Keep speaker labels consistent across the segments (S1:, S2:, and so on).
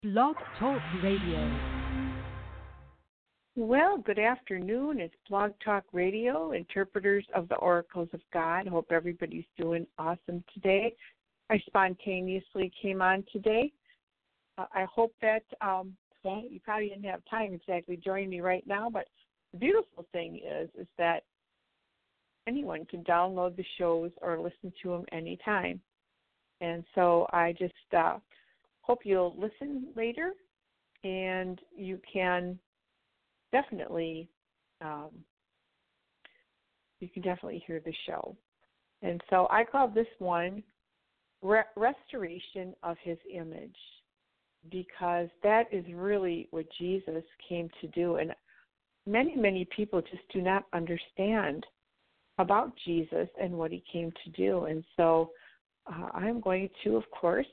S1: Blog Talk Radio.
S2: Well, good afternoon. It's Blog Talk Radio, Interpreters of the Oracles of God. Hope everybody's doing awesome today. I spontaneously came on today. I hope that, well, you probably didn't have time exactly to join me right now, but the beautiful thing is that anyone can download the shows or listen to them anytime. And so I just hope you'll listen later, and you can definitely hear the show. And so I call this one Restoration of His Image, because that is really what Jesus came to do. And many people just do not understand about Jesus and what he came to do. And so I'm going to, of course,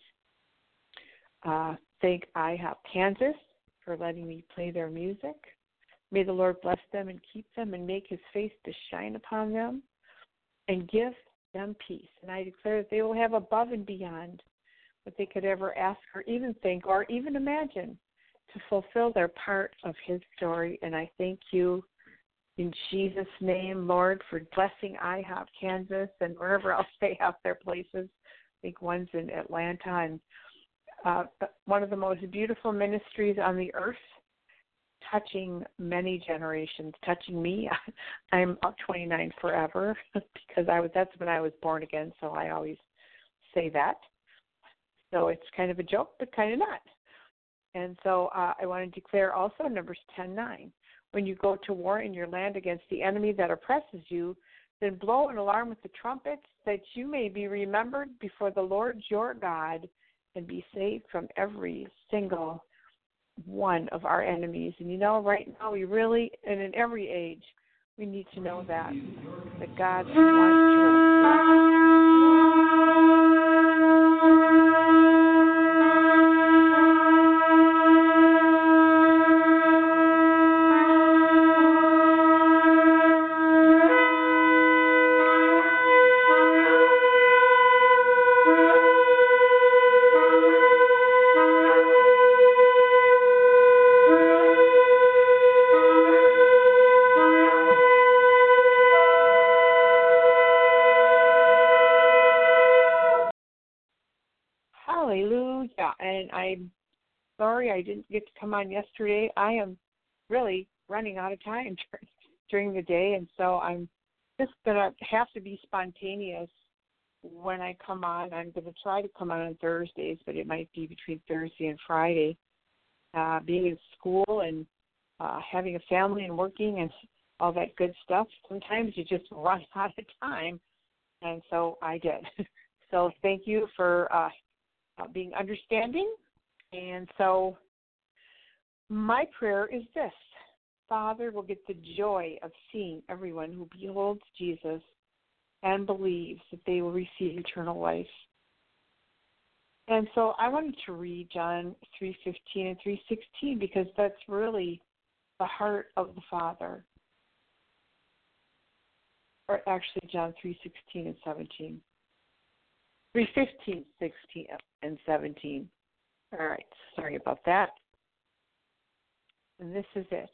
S2: thank IHOP Kansas for letting me play their music. May the Lord bless them and keep them and make his face to shine upon them and give them peace. And I declare that they will have above and beyond what they could ever ask or even think or even imagine to fulfill their part of his story. And I thank you in Jesus' name, Lord, for blessing IHOP Kansas and wherever else they have their places. I think one's in Atlanta, and one of the most beautiful ministries on the earth, touching many generations, touching me. I'm 29 forever because that's when I was born again, so I always say that. So it's kind of a joke, but kind of not. And so I want to declare also Numbers 10:9. When you go to war in your land against the enemy that oppresses you, then blow an alarm with the trumpets, that you may be remembered before the Lord your God and be saved from every single one of our enemies. And you know, right now we really, and in every age, we need to know that God wants to rescue us. Hallelujah. And I'm sorry I didn't get to come on yesterday. I am really running out of time during the day, and so I'm just going to have to be spontaneous when I come on. I'm going to try to come on Thursdays, but it might be between Thursday and Friday. Being in school and having a family and working and all that good stuff, sometimes you just run out of time, and so I did. So thank you for being understanding. And so my prayer is this: Father will get the joy of seeing everyone who beholds Jesus and believes that they will receive eternal life. And so I wanted to read John 3:15 and 3:16 because that's really the heart of the Father. Or actually John 3:16 and 17. 3:15, 16, and 17. All right, sorry about that. And this is it.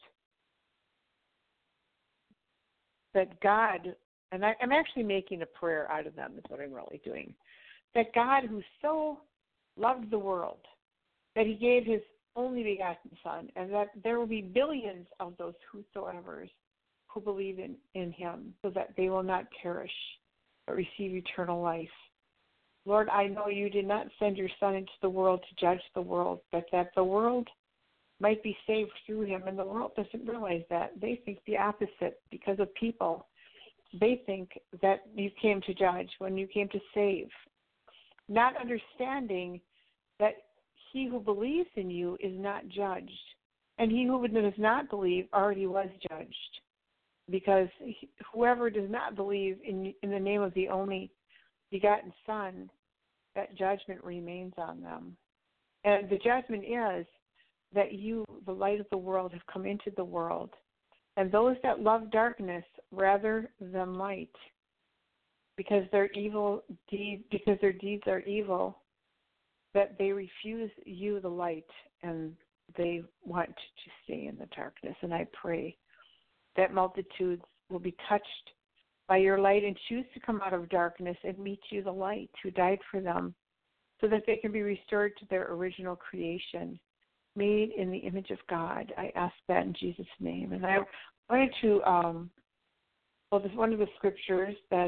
S2: That God, and I'm actually making a prayer out of them is what I'm really doing. That God, who so loved the world, that he gave his only begotten Son, and that there will be billions of those whosoevers who believe in him, so that they will not perish, but receive eternal life. Lord, I know you did not send your Son into the world to judge the world, but that the world might be saved through him. And the world doesn't realize that. They think the opposite because of people. They think that you came to judge when you came to save, not understanding that he who believes in you is not judged. And he who does not believe already was judged, because whoever does not believe in the name of the only begotten Son, that judgment remains on them. And the judgment is that you, the light of the world, have come into the world, and those that love darkness rather than light, because their deeds are evil, that they refuse you, the light, and they want to stay in the darkness. And I pray that multitudes will be touched by your light and choose to come out of darkness and meet you, the light, who died for them, so that they can be restored to their original creation, made in the image of God. I ask that in Jesus' name. And I wanted to, one of the scriptures that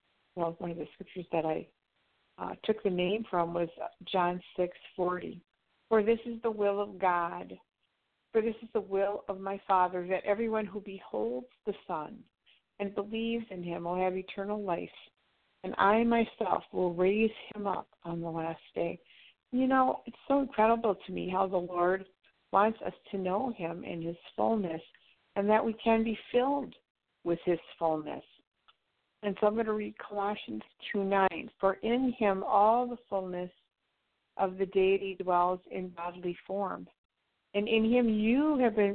S2: I took the name from was John 6:40. For this is the will of God, for this is the will of my Father, that everyone who beholds the Son and believes in him will have eternal life, and I myself will raise him up on the last day. You know, it's so incredible to me how the Lord wants us to know him in his fullness, and that we can be filled with his fullness. And so I'm going to read Colossians 2:9. For in him all the fullness of the deity dwells in bodily form. And in him you have been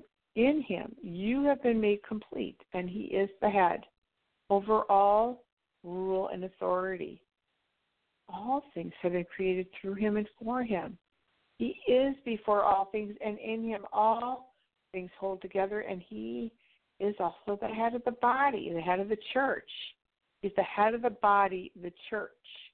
S2: made complete, and he is the head over all rule and authority. All things have been created through him and for him. He is before all things, and in him all things hold together, and he is also the head of the body, the head of the church. He's the head of the body, the church.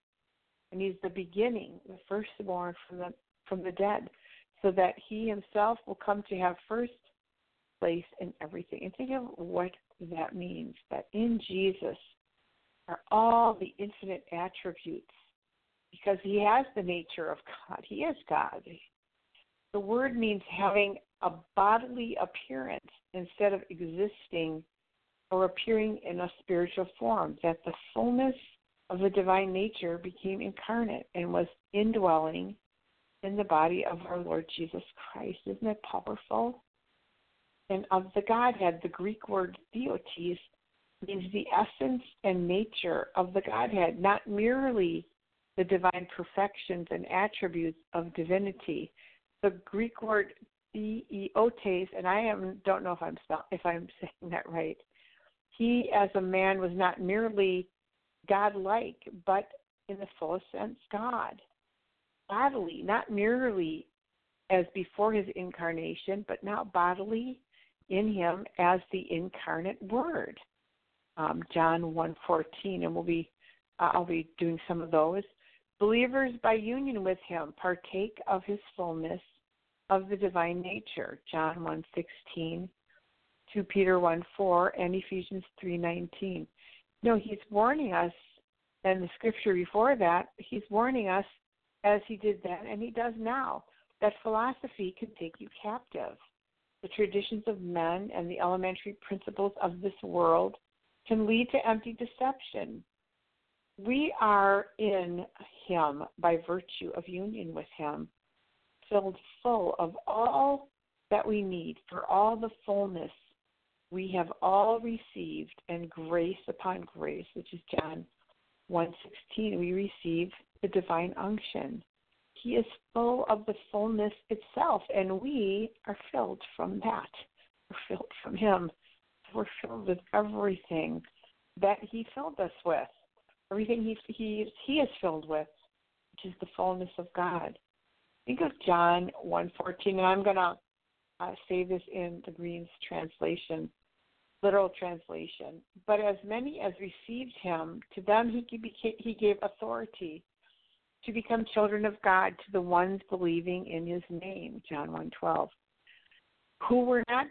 S2: And he's the beginning, the firstborn from the dead, so that he himself will come to have first place in everything. And think of what that means, that in Jesus are all the infinite attributes, because he has the nature of God. He is God. The word means having a bodily appearance instead of existing or appearing in a spiritual form, that the fullness of the divine nature became incarnate and was indwelling in the body of our Lord Jesus Christ. Isn't that powerful? And of the Godhead, the Greek word theotes means the essence and nature of the Godhead, not merely the divine perfections and attributes of divinity. The Greek word theotes, and I don't know if I'm saying that right. He, as a man, was not merely God-like, but in the fullest sense, God. Bodily, not merely as before his incarnation, but now bodily in him as the incarnate Word. John 1:14, and I'll be doing some of those. Believers, by union with him, partake of his fullness of the divine nature. John 1:16, 2 Peter 1:4, and Ephesians 3:19. No, he's warning us, and the scripture before that, he's warning us, as he did then and he does now, that philosophy can take you captive. The traditions of men and the elementary principles of this world can lead to empty deception. We are in him by virtue of union with him, filled full of all that we need for all the fullness we have all received, and grace upon grace, which is John 1:16. We receive the divine unction. He is full of the fullness itself, and we are filled from that. We're filled from him. We're filled with everything that he filled us with, everything he is filled with, which is the fullness of God. Think of John 1:14, and I'm going to say this in the Green's translation, literal translation. But as many as received him, to them he gave authority to become children of God, to the ones believing in his name, John 1:12, who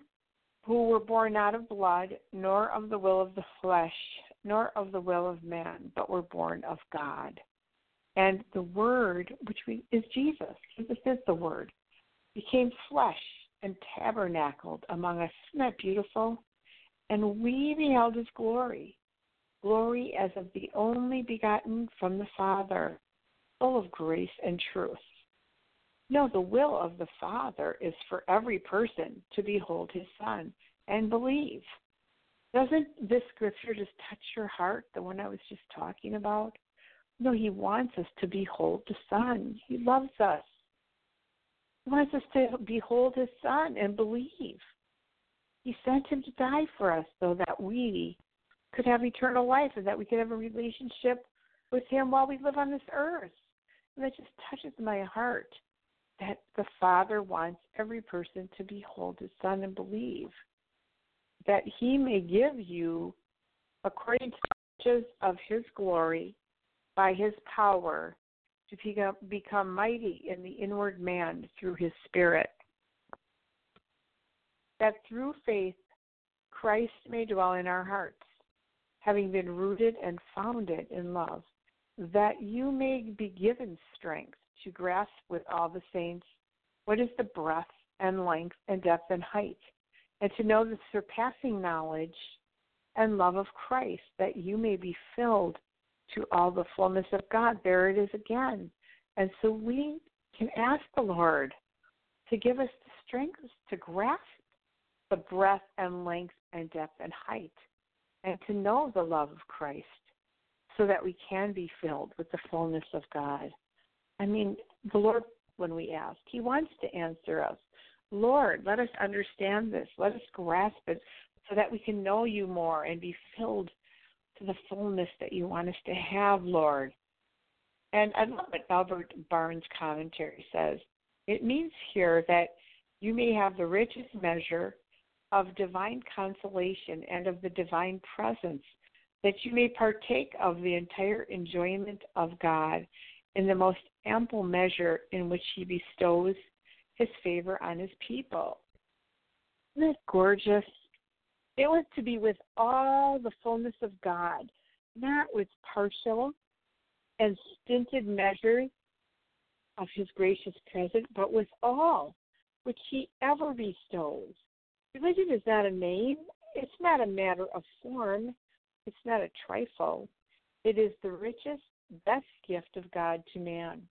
S2: were born not of blood, nor of the will of the flesh, nor of the will of man, but were born of God. And the Word, is Jesus, Jesus is the Word, became flesh and tabernacled among us. Isn't that beautiful? And we beheld his glory, glory as of the only begotten from the Father, full of grace and truth. No, the will of the Father is for every person to behold his Son and believe. Doesn't this scripture just touch your heart, the one I was just talking about? No, he wants us to behold the Son. He loves us. He wants us to behold his Son and believe. He sent him to die for us so that we could have eternal life and that we could have a relationship with him while we live on this earth. And that just touches my heart, that the Father wants every person to behold his Son and believe, that he may give you, according to the riches of his glory, by his power, to become mighty in the inward man through his Spirit, that through faith Christ may dwell in our hearts, having been rooted and founded in love, that you may be given strength to grasp with all the saints what is the breadth and length and depth and height, and to know the surpassing knowledge and love of Christ, that you may be filled to all the fullness of God. There it is again. And so we can ask the Lord to give us the strength to grasp the breadth and length and depth and height, and to know the love of Christ, so that we can be filled with the fullness of God. I mean, the Lord, when we ask, he wants to answer us. Lord, let us understand this. Let us grasp it so that we can know you more and be filled to the fullness that you want us to have, Lord. And I love what Albert Barnes' commentary says. It means here that you may have the richest measure of divine consolation and of the divine presence, that you may partake of the entire enjoyment of God in the most ample measure in which he bestows his favor on his people. Isn't that gorgeous? It was to be with all the fullness of God, not with partial and stinted measures of his gracious presence, but with all which he ever bestows. Religion is not a name. It's not a matter of form. It's not a trifle. It is the richest, best gift of God to man.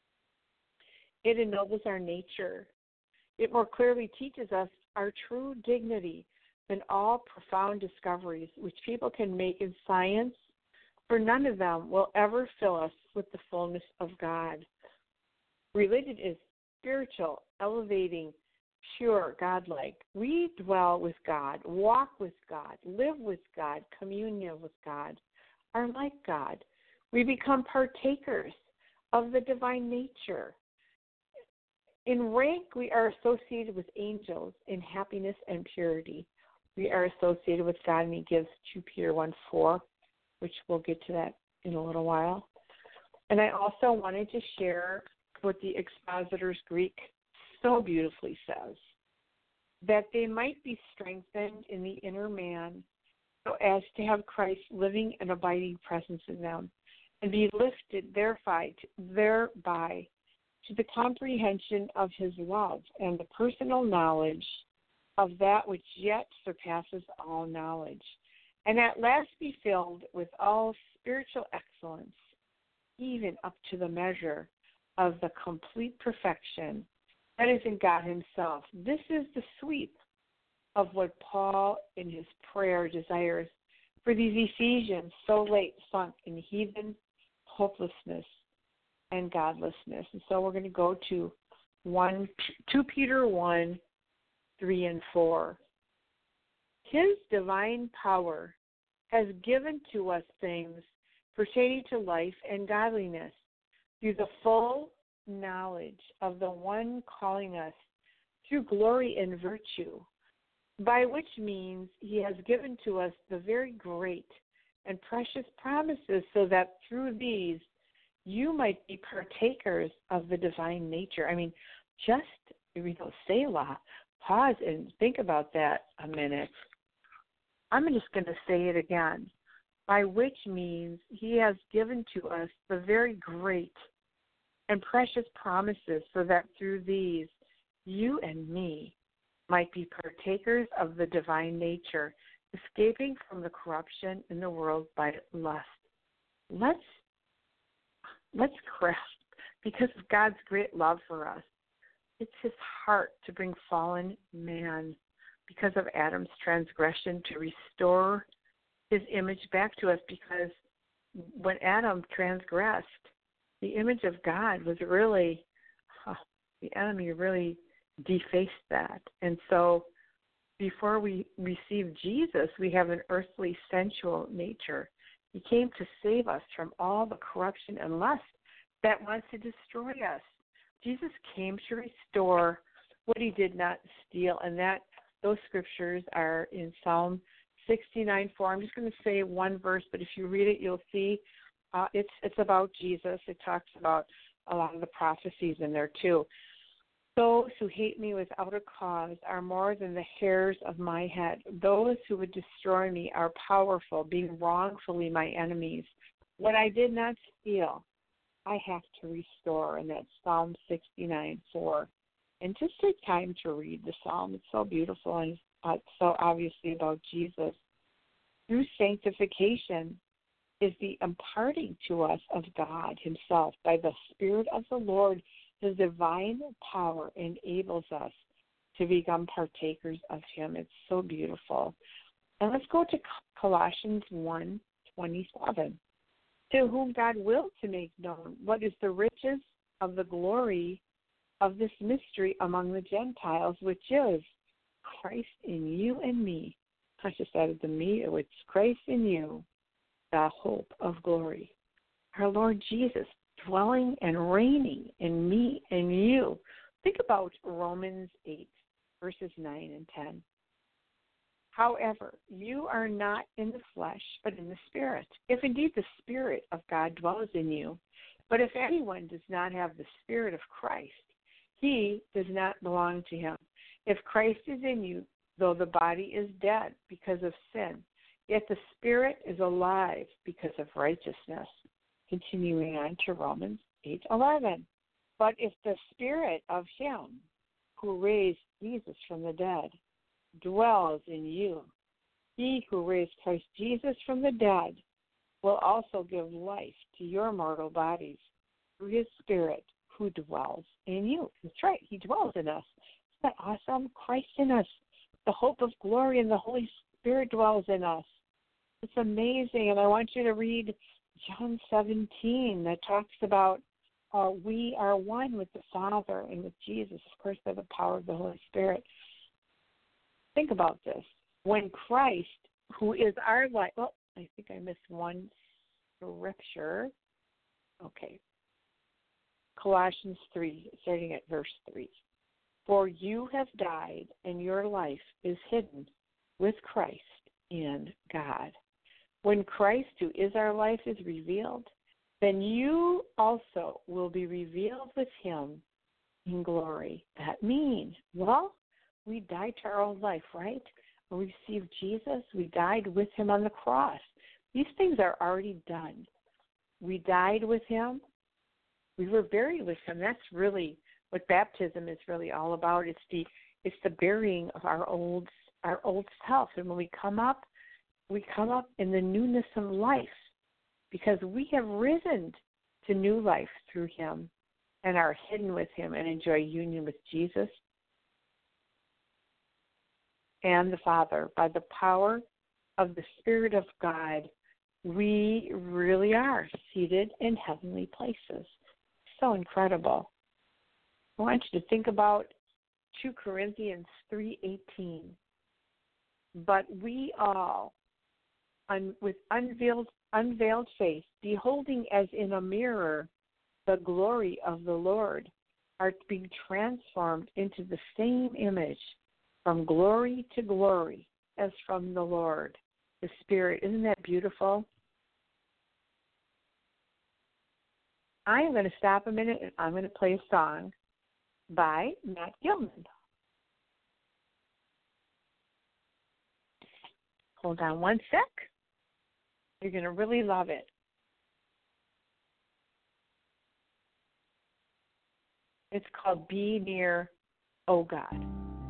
S2: It ennobles our nature. It more clearly teaches us our true dignity than all profound discoveries which people can make in science, for none of them will ever fill us with the fullness of God. Religion is spiritual, elevating, pure, godlike. We dwell with God, walk with God, live with God, communion with God, are like God. We become partakers of the divine nature. In rank, we are associated with angels. In happiness and purity, we are associated with God, and he gives 2 Peter 1:4, which we'll get to that in a little while. And I also wanted to share what the Expositor's Greek so beautifully says, that they might be strengthened in the inner man so as to have Christ living and abiding presence in them, and be lifted thereby to the comprehension of his love and the personal knowledge of that which yet surpasses all knowledge, and at last be filled with all spiritual excellence, even up to the measure of the complete perfection that is in God himself. This is the sweep of what Paul in his prayer desires for these Ephesians so late sunk in heathen hopelessness and godlessness. And so we're going to go to 2 Peter 1:3 and 4. His divine power has given to us things pertaining to life and godliness through the full knowledge of the one calling us through glory and virtue, by which means he has given to us the very great and precious promises, so that through these you might be partakers of the divine nature. I mean, just, Selah, pause and think about that a minute. I'm just going to say it again. By which means he has given to us the very great and precious promises, so that through these you and me might be partakers of the divine nature, escaping from the corruption in the world by lust. Let's grasp, because of God's great love for us. It's his heart to bring fallen man, because of Adam's transgression, to restore his image back to us, because when Adam transgressed, the image of God was really, the enemy really defaced that. And so before we receive Jesus, we have an earthly, sensual nature. He came to save us from all the corruption and lust that wants to destroy us, Jesus came to restore what he did not steal, and those scriptures are in Psalm 69:4. I'm just going to say one verse, but if you read it, you'll see it's about Jesus. It talks about a lot of the prophecies in there too. Those who hate me without a cause are more than the hairs of my head. Those who would destroy me are powerful, being wrongfully my enemies. What I did not steal, I have to restore, and that's Psalm 69:4. And just take time to read the psalm. It's so beautiful, and it's so obviously about Jesus. Through sanctification is the imparting to us of God himself. By the Spirit of the Lord, his divine power enables us to become partakers of him. It's so beautiful. And let's go to Colossians 1:27. To whom God willed to make known what is the riches of the glory of this mystery among the Gentiles, which is Christ in you and me. I just added the me, it's Christ in you, the hope of glory. Our Lord Jesus dwelling and reigning in me and you. Think about Romans 8, verses 9 and 10. However, you are not in the flesh, but in the Spirit, if indeed the Spirit of God dwells in you. But if anyone does not have the Spirit of Christ, he does not belong to him. If Christ is in you, though the body is dead because of sin, yet the Spirit is alive because of righteousness. Continuing on to Romans 8:11. But if the Spirit of him who raised Jesus from the dead dwells in you, he who raised Christ Jesus from the dead will also give life to your mortal bodies through his Spirit who dwells in you. That's right, he dwells in us. Isn't that awesome? Christ in us, the hope of glory, and the Holy Spirit dwells in us. It's amazing, and I want you to read John 17 that talks about we are one with the Father and with Jesus, of course, by the power of the Holy Spirit. Think about this. When Christ, who is our life, I think I missed one scripture. Okay. Colossians 3, starting at verse 3. For you have died, and your life is hidden with Christ in God. When Christ, who is our life, is revealed, then you also will be revealed with him in glory. That means, we died to our old life, right? When we received Jesus, we died with him on the cross. These things are already done. We died with him. We were buried with him. That's really what baptism is really all about. It's the burying of our old self. And when we come up in the newness of life, because we have risen to new life through him and are hidden with him and enjoy union with Jesus and the Father. By the power of the Spirit of God, we really are seated in heavenly places. So incredible. I want you to think about 2 Corinthians 3:18. But we all, with unveiled face, beholding as in a mirror the glory of the Lord, are being transformed into the same image from glory to glory as from the Lord, the Spirit. Isn't that beautiful? I am going to stop a minute and I'm going to play a song by Matt Gilman. Hold on one sec. You're going to really love it. It's called Be Near, O God.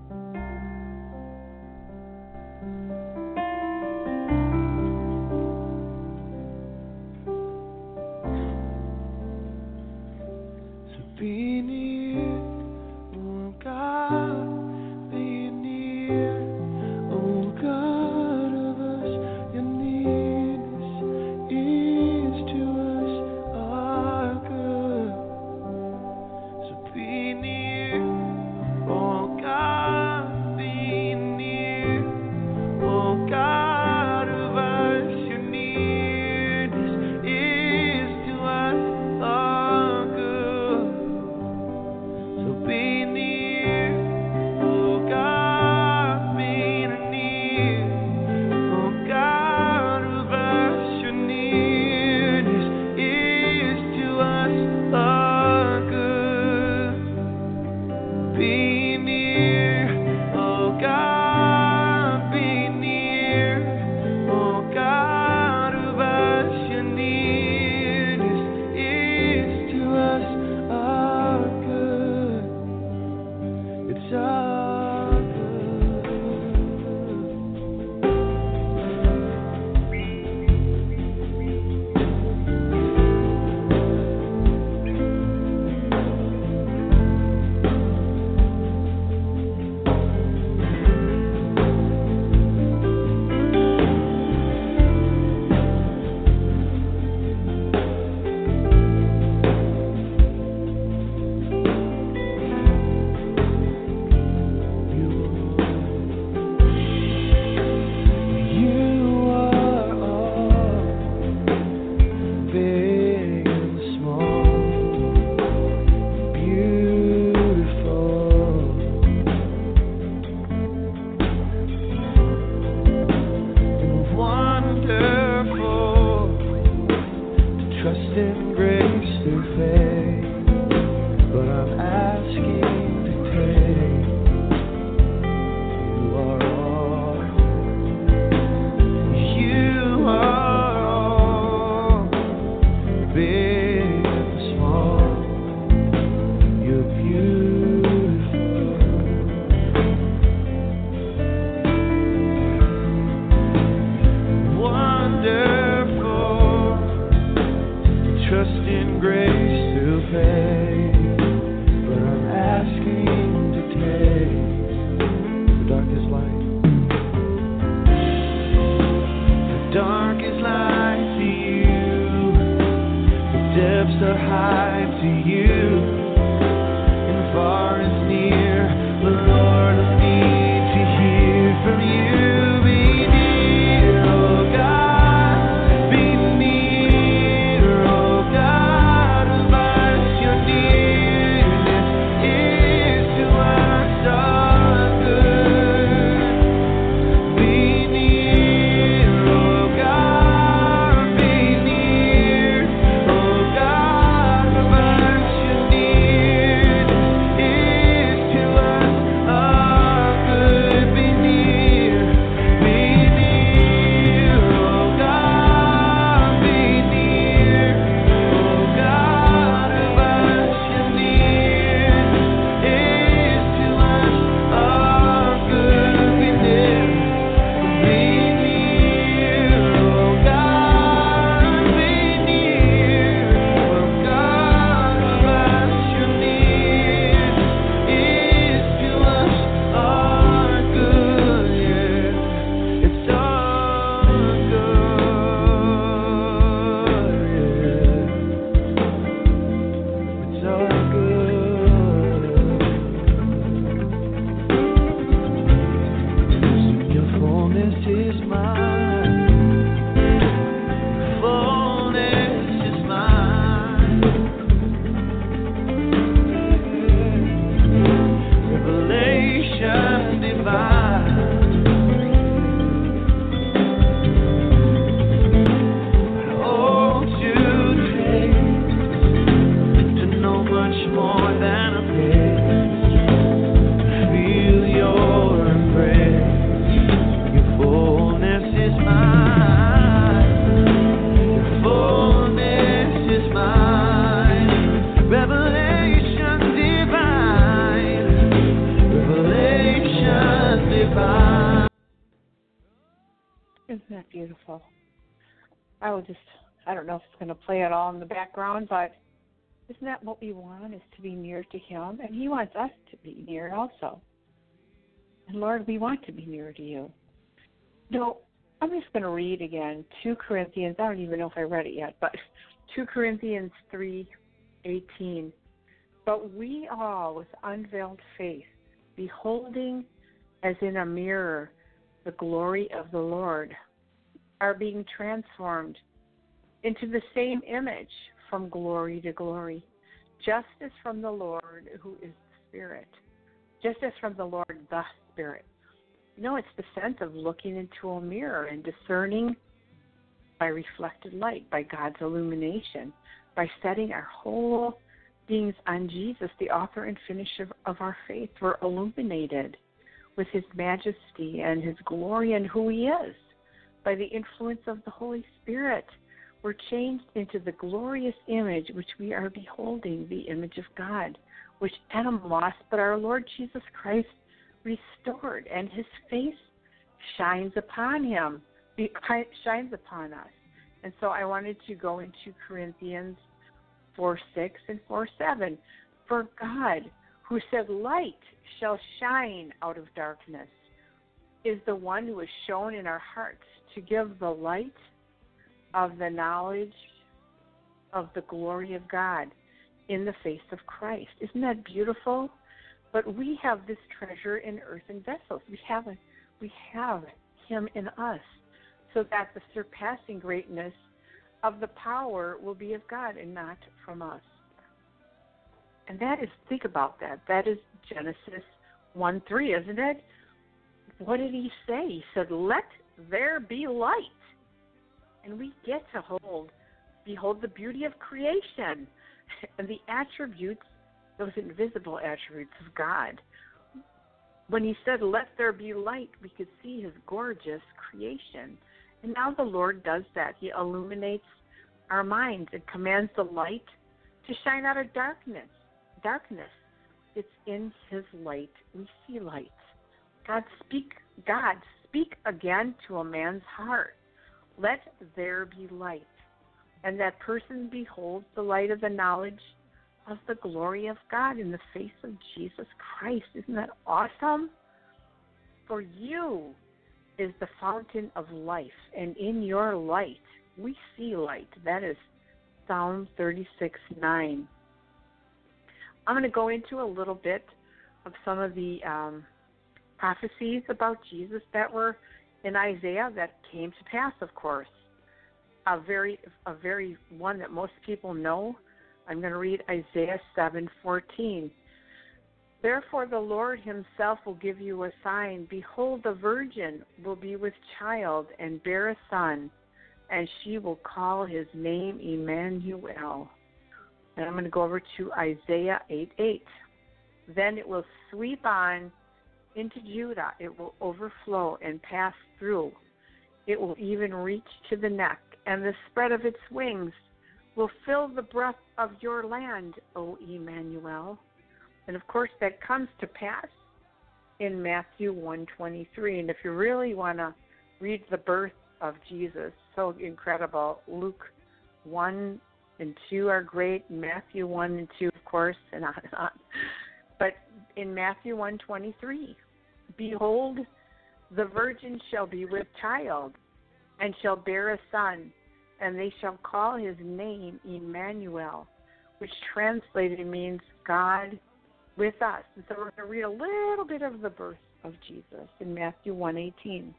S3: Be near, oh God, be near, oh God of us. Your nearness is to us our good. So be near, oh God.
S2: beautiful. I don't know if it's going to play at all in the background, but isn't that what we want, is to be near to him? And he wants us to be near also. And Lord, we want to be near to you. No, I'm just going to read again 2 Corinthians. I don't even know if I read it yet, but 2 Corinthians 3:18. But we all, with unveiled face, beholding as in a mirror the glory of the Lord, are being transformed into the same image from glory to glory, just as from the Lord who is the Spirit. Just as from the Lord the Spirit. You know, it's the sense of looking into a mirror and discerning by reflected light, by God's illumination, by setting our whole beings on Jesus, the author and finisher of our faith. We're illuminated with his majesty and his glory and who he is. By the influence of the Holy Spirit, we're changed into the glorious image which we are beholding, the image of God, which Adam lost, but our Lord Jesus Christ restored, and his face shines upon him, shines upon us. And so I wanted to go into Corinthians 4:6 and 4:7. For God, who said, "Light shall shine out of darkness," is the one who is shown in our hearts to give the light of the knowledge of the glory of God in the face of Christ. Isn't that beautiful? But we have this treasure in earthen vessels. We have him in us, so that the surpassing greatness of the power will be of God and not from us. And that is, think about that. That is Genesis 1:3, isn't it? What did he say? He said, "Let there be light." And we get to behold the beauty of creation and the attributes, those invisible attributes of God. When he said, "Let there be light," we could see his gorgeous creation. And now the Lord does that. He illuminates our minds and commands the light to shine out of darkness. It's in his light we see light. God, speak again to a man's heart. Let there be light. And that person beholds the light of the knowledge of the glory of God in the face of Jesus Christ. Isn't that awesome? For you is the fountain of life, and in your light we see light. That is Psalm 36:9. I'm going to go into a little bit of some of the prophecies about Jesus that were in Isaiah that came to pass, of course. A very one that most people know. I'm going to read Isaiah 7:14. Therefore the Lord himself will give you a sign. Behold, the virgin will be with child and bear a son, and she will call his name Emmanuel. And I'm going to go over to Isaiah 8:8. Then it will sweep on into Judah. It will overflow and pass through. It will even reach to the neck, and the spread of its wings will fill the breadth of your land, O Emmanuel. And of course that comes to pass in Matthew 1:23. And if you really want to read the birth of Jesus, so incredible, Luke 1 and 2 are great, Matthew 1 and 2, of course, and on and on. But in Matthew 1:23, behold, the virgin shall be with child and shall bear a son, and they shall call his name Emmanuel, which translated means God with us. And so we're going to read a little bit of the birth of Jesus in Matthew 1:18.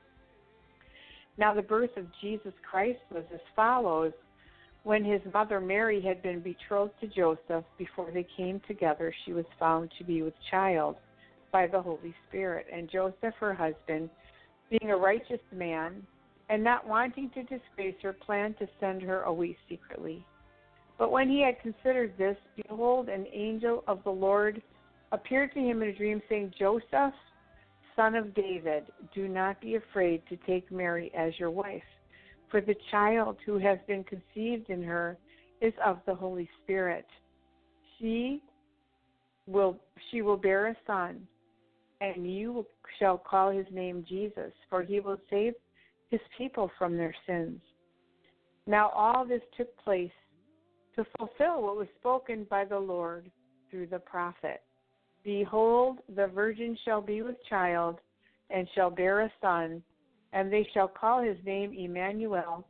S2: Now the birth of Jesus Christ was as follows. When his mother Mary had been betrothed to Joseph, before they came together, she was found to be with child by the Holy Spirit. And Joseph, her husband, being a righteous man, and not wanting to disgrace her, planned to send her away secretly. But when he had considered this, behold, an angel of the Lord appeared to him in a dream, saying, Joseph, son of David, do not be afraid to take Mary as your wife, for the child who has been conceived in her is of the Holy Spirit. She will bear a son, and you shall call his name Jesus, for he will save his people from their sins. Now all this took place to fulfill what was spoken by the Lord through the prophet. Behold, the virgin shall be with child, and shall bear a son, and they shall call his name Emmanuel,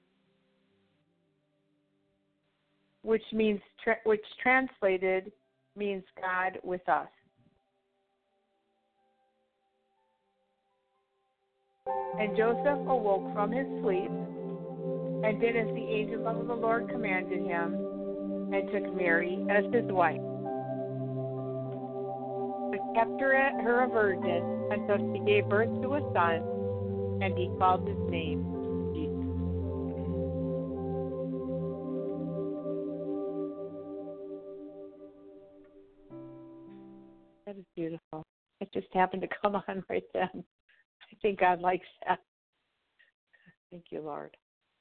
S2: which translated means God with us. And Joseph awoke from his sleep, and did as the angel of the Lord commanded him, and took Mary as his wife, but kept her a virgin until she gave birth to a son, and he called his name Jesus. That is beautiful. It just happened to come on right then. I think God likes that. Thank you, Lord.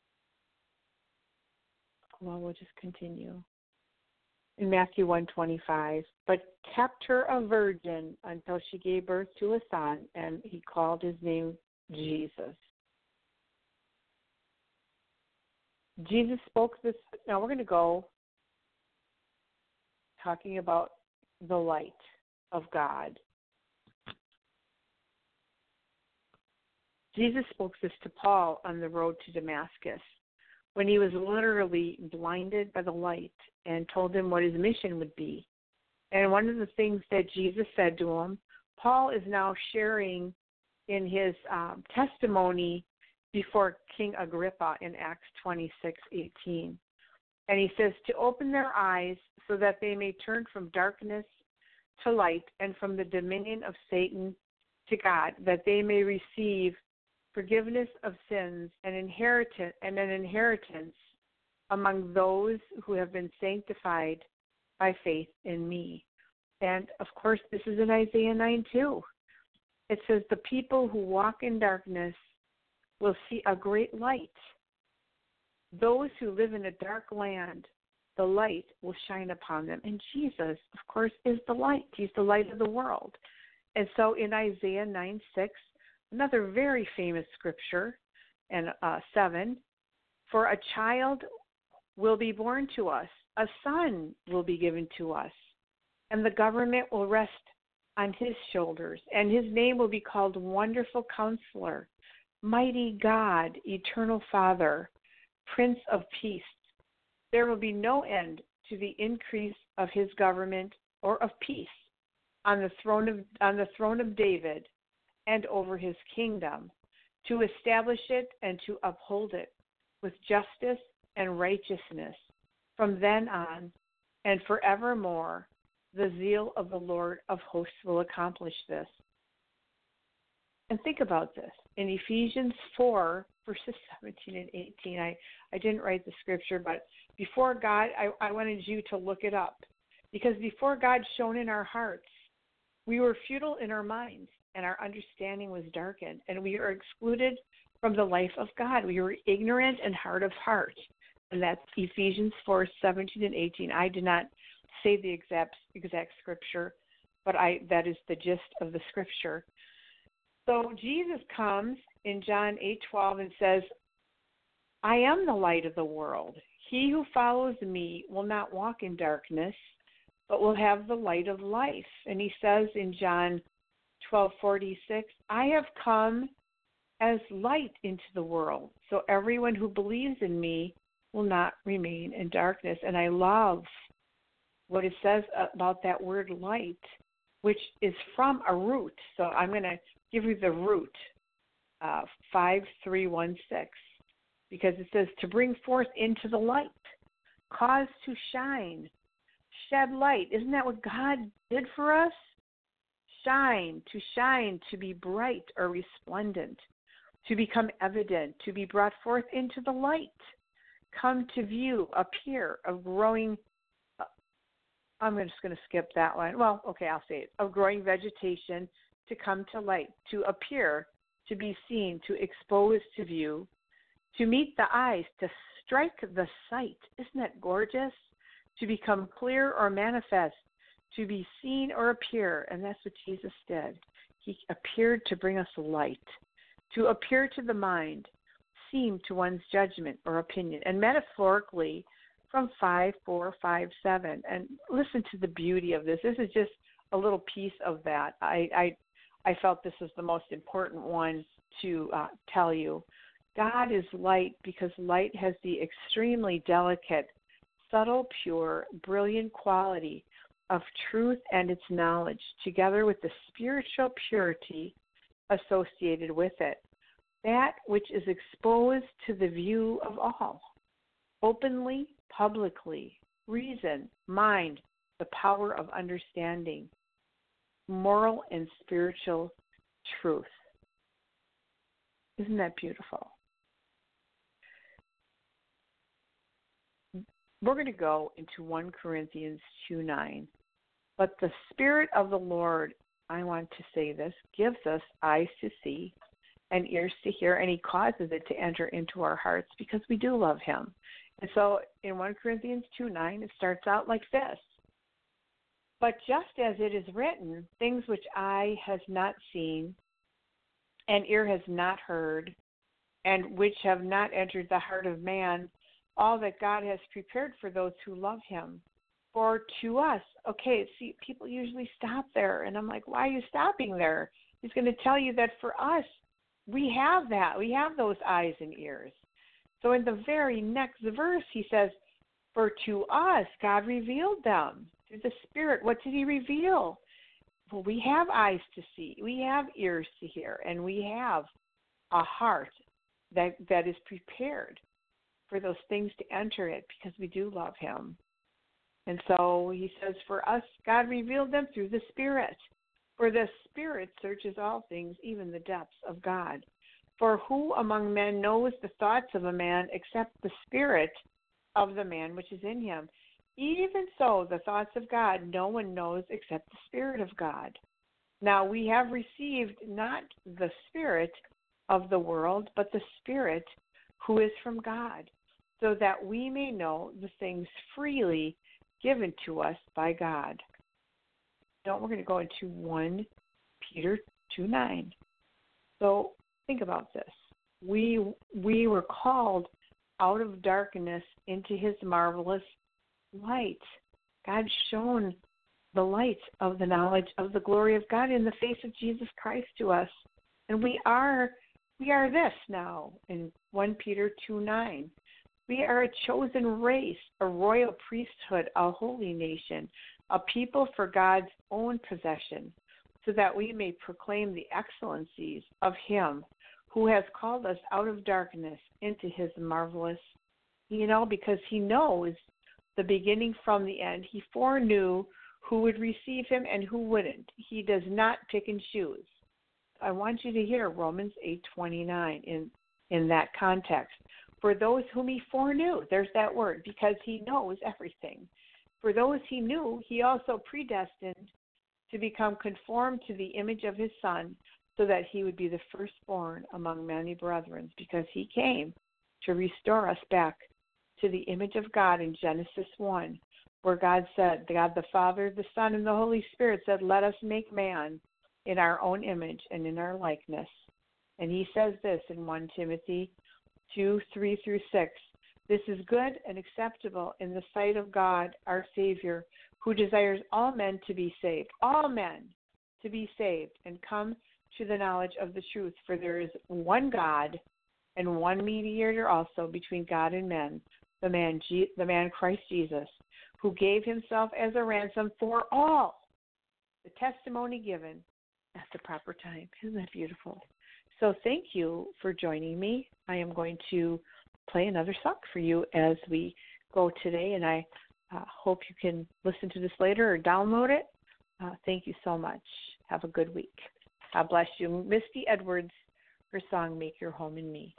S2: Well, we'll just continue. In Matthew 1:25, but kept her a virgin until she gave birth to a son, and he called his name Jesus. Jesus spoke this. Now we're going to go talking about the light of God. Jesus spoke this to Paul on the road to Damascus, when he was literally blinded by the light and told him what his mission would be. And one of the things that Jesus said to him, Paul is now sharing in his testimony before King Agrippa in Acts 26:18. And he says, to open their eyes so that they may turn from darkness to light and from the dominion of Satan to God, that they may receive forgiveness of sins and an inheritance among those who have been sanctified by faith in me. And of course, this is in Isaiah 9:2. It says, the people who walk in darkness will see a great light. Those who live in a dark land, the light will shine upon them. And Jesus, of course, is the light. He's the light of the world. And so in Isaiah 9:6, another very famous scripture, and 7, for a child will be born to us, a son will be given to us, and the government will rest on his shoulders, and his name will be called Wonderful Counselor, Mighty God, Eternal Father, Prince of Peace. There will be no end to the increase of his government or of peace on the throne of David and over his kingdom, to establish it and to uphold it with justice and righteousness from then on and forevermore. The zeal of the Lord of hosts will accomplish this. And think about this. In Ephesians 4, verses 17 and 18, I didn't write the scripture, but before God, I wanted you to look it up. Because before God shone in our hearts, we were futile in our minds, and our understanding was darkened, and we are excluded from the life of God. We were ignorant and hard of heart. And that's Ephesians 4, 17 and 18. I did not say the exact scripture, but that is the gist of the scripture. So Jesus comes in John 8:12 and says, I am the light of the world. He who follows me will not walk in darkness, but will have the light of life. And he says in John 12:46, I have come as light into the world, so everyone who believes in me will not remain in darkness. And I love what it says about that word light, which is from a root. So I'm going to give you the root, 5316, because it says to bring forth into the light, cause to shine, shed light. Isn't that what God did for us? Shine, to be bright or resplendent, to become evident, to be brought forth into the light, come to view, appear, of growing. I'm just going to skip that one. Well, okay, I'll say it. Of growing vegetation to come to light, to appear, to be seen, to expose to view, to meet the eyes, to strike the sight. Isn't that gorgeous? To become clear or manifest, to be seen or appear. And that's what Jesus did. He appeared to bring us light, to appear to the mind, seem to one's judgment or opinion. And metaphorically, from 5:4, 5:7. And listen to the beauty of this. This is just a little piece of that. I felt this was the most important one to tell you. God is light because light has the extremely delicate, subtle, pure, brilliant quality of truth and its knowledge, together with the spiritual purity associated with it, that which is exposed to the view of all, openly, publicly, reason, mind, the power of understanding, moral and spiritual truth. Isn't that beautiful? We're going to go into 1 Corinthians 2:9. But the Spirit of the Lord, I want to say this, gives us eyes to see and ears to hear, and he causes it to enter into our hearts because we do love him. And so in 1 Corinthians 2:9, it starts out like this. But just as it is written, things which eye has not seen and ear has not heard, and which have not entered the heart of man, all that God has prepared for those who love him. For to us, okay, see, people usually stop there, and I'm like, why are you stopping there? He's going to tell you that for us, we have that. We have those eyes and ears. So in the very next verse, he says, for to us, God revealed them through the Spirit. What did he reveal? Well, we have eyes to see, we have ears to hear, and we have a heart that is prepared for those things to enter it because we do love him. And so he says, for us, God revealed them through the Spirit. For the Spirit searches all things, even the depths of God. For who among men knows the thoughts of a man except the spirit of the man which is in him? Even so, the thoughts of God no one knows except the Spirit of God. Now we have received not the spirit of the world, but the Spirit who is from God, so that we may know the things freely given to us by God. Now we're going to go into 1 Peter 2:9. So think about this. We were called out of darkness into his marvelous light. God shone the light of the knowledge of the glory of God in the face of Jesus Christ to us. And we are this now in 1 Peter 2:9. We are a chosen race, a royal priesthood, a holy nation, a people for God's own possession, so that we may proclaim the excellencies of him who has called us out of darkness into his marvelous, because he knows the beginning from the end. He foreknew who would receive him and who wouldn't. He does not pick and choose. I want you to hear Romans 8:29 in that context. For those whom he foreknew, there's that word, because he knows everything. For those he knew, he also predestined to become conformed to the image of his Son, so that he would be the firstborn among many brethren, because he came to restore us back to the image of God in Genesis 1, where God said, God the Father, the Son, and the Holy Spirit said, let us make man in our own image and in our likeness. And he says this in 1 Timothy 2:3-6. This is good and acceptable in the sight of God, our Savior, who desires all men to be saved, and come to the knowledge of the truth. For there is one God and one mediator also between God and men, the man Christ Jesus, who gave himself as a ransom for all, the testimony given at the proper time. Isn't that beautiful? So thank you for joining me. I am going to play another song for you as we go today, and I hope you can listen to this later or download it. Thank you so much. Have a good week. God bless you. Misty Edwards, her song, Make Your Home in Me.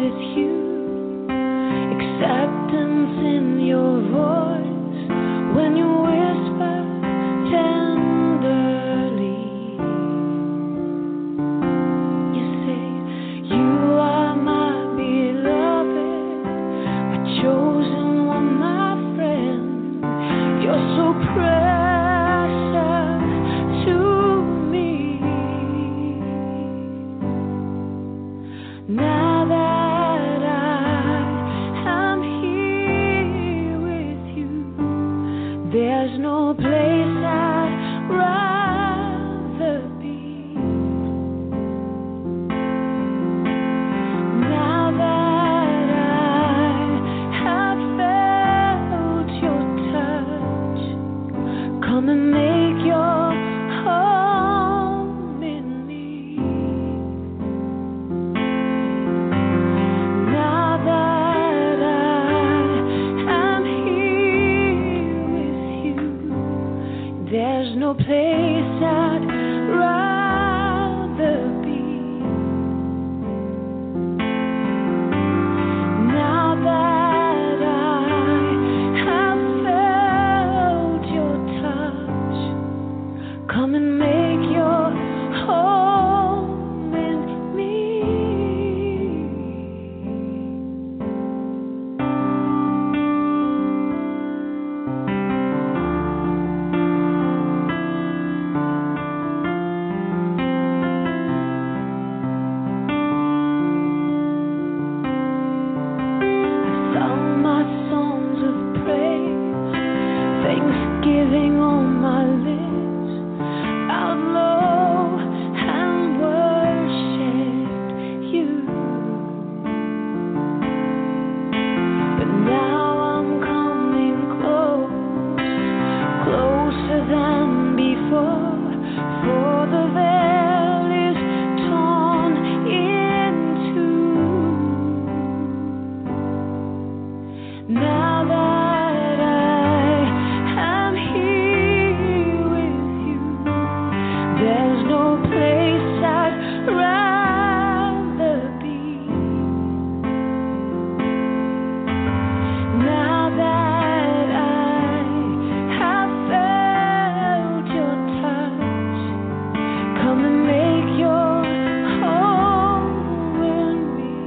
S3: with you. Acceptance in your voice when you whisper tenderly. You say, you are my beloved, my chosen one, my friend. You're so precious to me. Now that I am here with you, there's no place I'd rather be. Now that I have felt your touch, come and make your home in me. Now that I am here with you, there's no place I'd rather be. Now that I have felt your touch, come and make your home in me. Sung my songs of praise, thanksgiving on my lips, bowed low and worshipped you. But now I'm coming close, closer than before, for the veil is torn in two. Now that I am here with you, there's no place I'd rather be. Now that I have felt your touch, come and make your home in me.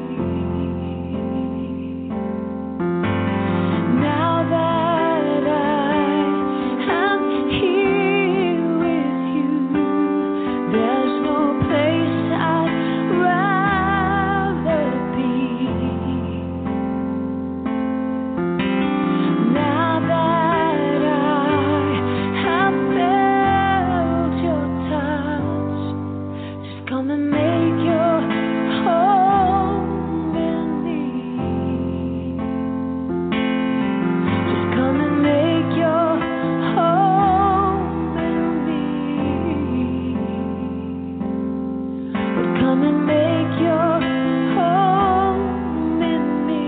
S3: Now that I am here with you, there's no place I'd rather be. Now that I have felt your touch, just come and make your home in me. Just come and make your home in me. Would come and make your home in me.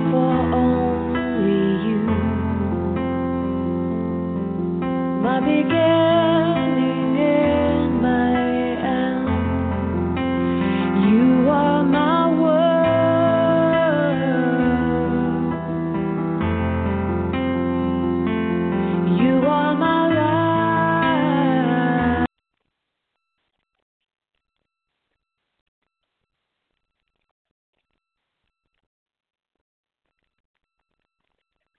S3: my beginning.